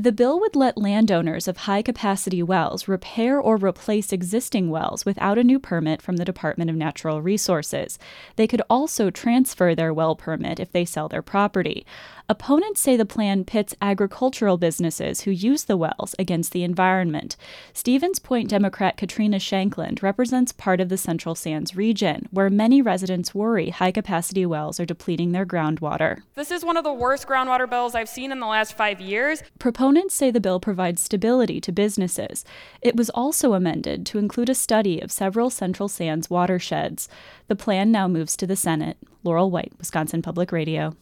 The bill would let landowners of high-capacity wells repair or replace existing wells without a new permit from the Department of Natural Resources. They could also transfer their well permit if they sell their property. Opponents say the plan pits agricultural businesses who use the wells against the environment. Stevens Point Democrat Katrina Shankland represents part of the Central Sands region, where many residents worry high-capacity wells are depleting their groundwater. This is one of the worst groundwater bills I've seen in the last 5 years. Proponents say the bill provides stability to businesses. It was also amended to include a study of several Central Sands watersheds. The plan now moves to the Senate. Laurel White, Wisconsin Public Radio.